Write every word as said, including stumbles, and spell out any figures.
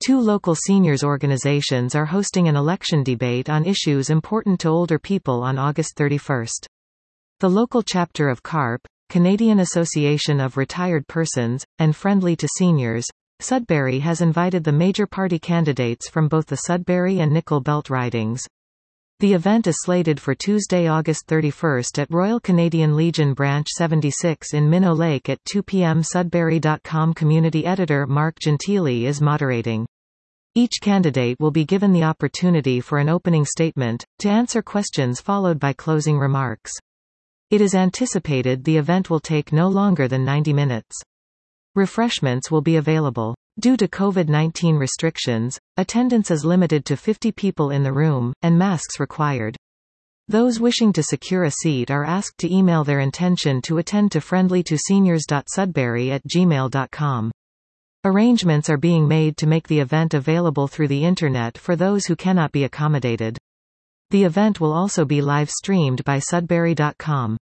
Two local seniors organizations are hosting an election debate on issues important to older people on August thirty-first. The local chapter of CARP, Canadian Association of Retired Persons, and Friendly to Seniors, Sudbury has invited the major party candidates from both the Sudbury and Nickel Belt ridings. The event is slated for Tuesday, August thirty-first at Royal Canadian Legion Branch seventy-six in Minnow Lake at two p m Sudbury dot com community editor Mark Gentili is moderating. Each candidate will be given the opportunity for an opening statement, to answer questions followed by closing remarks. It is anticipated the event will take no longer than ninety minutes. Refreshments will be available. Due to COVID nineteen restrictions, attendance is limited to fifty people in the room, and masks required. Those wishing to secure a seat are asked to email their intention to attend to friendly to seniors dot sudbury at gmail dot com. Arrangements are being made to make the event available through the Internet for those who cannot be accommodated. The event will also be live-streamed by Sudbury dot com.